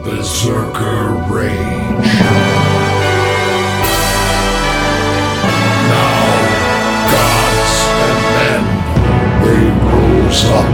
Berserker Rage. Now, gods and men, they rose up